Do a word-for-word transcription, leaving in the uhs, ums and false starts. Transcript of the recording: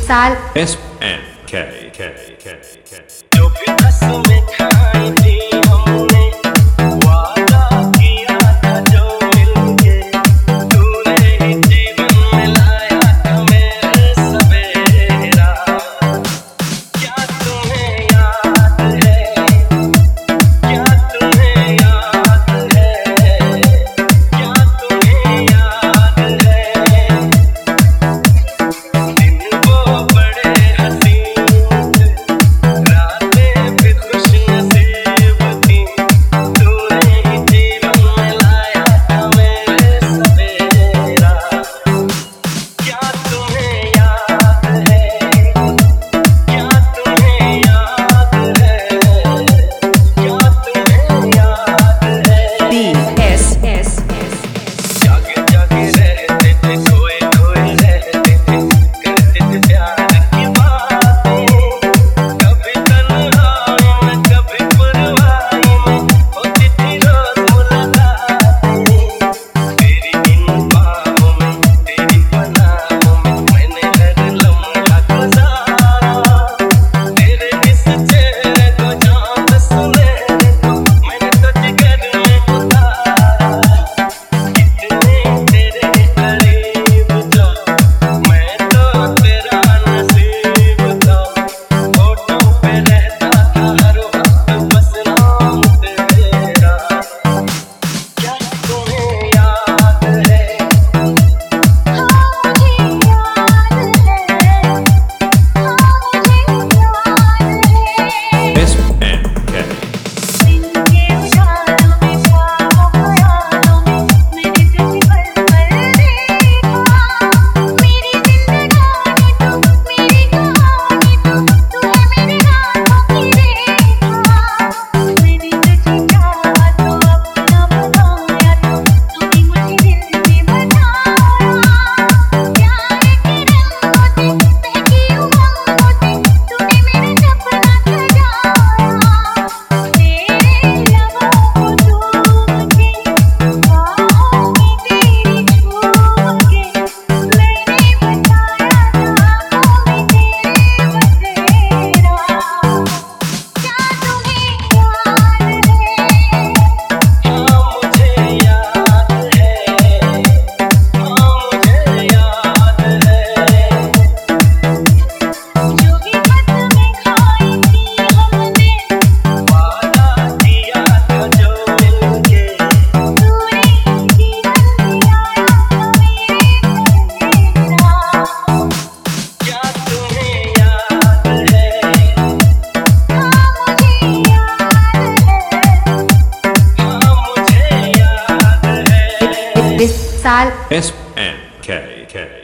साल S N K K K K जो भी रस्में खाई थी हमने, वादा किया था जो मिलके, तूने ही जीवन में लाया था मेरे सवेरा। क्या तुम्हें याद है, क्या तुम्हें याद है, क्या तुम्हें याद है, दिन वो बड़े हसीन थे, रातें भी खुश नसीब थी, तूने ही जीवन में लाया था मेरे सवेरा। क्या तुम्हें याद है, क्या तुम्हें याद है, क्या तुम्हें याद है। B S S जागे जागे रहते थे, खोए खोए रहते थे, करते थे प्यार की बातें, कभी तन्हाई में कभी परवाई में, होती थी रोज मुलाकातें। तेरी इन बाहों में, तेरी पनाहों में, मैंने हर लम्हा गुजारा, तेरे इस चेहरे को चांद सुनहरे को मैंने तो जिगर में उतारा। कितने तेरे करीब जो, मैं तो तेरा नसीब था, होठों पे रहता था हर वक्त बस नाम तेरा। क्या तुम्हें याद है, हाँ मुझे याद है, हाँ मुझे याद है। S N K दिन के उजालों में, ख्वाबों ख्यालों में, मैंने तुझे पल पल देखा। मेरी जिंदगानी तू, मेरी कहानी तू, तू है मेरे रातों की रेखा। मैंने तुझे चाहा तो अपना बनाया, तो तूने मुझे दिल में बसाया। प्यार के रंगों से बहकी उमंगों से तूने मेरा सपना सजाया। तेरे लबों को चूम के, बाहों में तेरी छूम के, मैंने बसाया था आँखों में तेरे बसेरा। क्या तुम्हें याद है, हाँ मुझे याद है, हाँ मुझे याद है। जो भी कसमें खाई थी हमने, वादा किया था जो मिलके, तूने ही जीवन में लाया था मेरे सवेरा। क्या तुम्हें याद है, हाँ मुझे याद है, हाँ मुझे याद है। इस साल S N K K